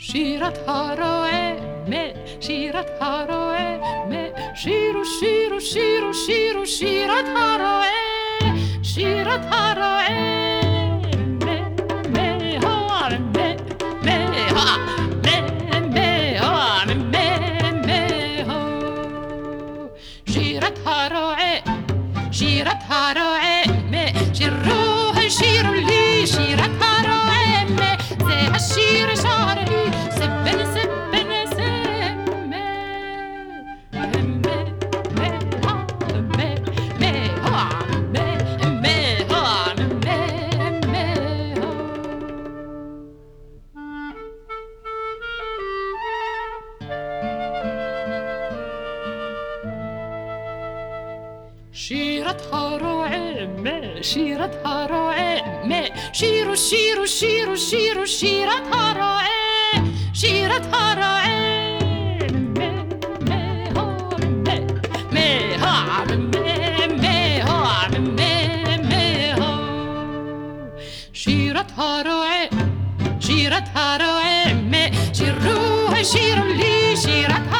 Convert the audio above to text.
שירת הרועה, שירת הרועה, שירו שירו שירו שירו שירת הרועה, שירת הרועה, שירת הרועה, שירת הרועה, שירו השירו לי, שירת הרועה, זה השיר שר לי, סבן סבן סבן, שירת הרועה, שירת הרועה, שירו שירו שירו שירו שירת הרועה, שירת הרועה, שירת הרועה, שירת הרועה, שירו השירו לי, שירת הרועה,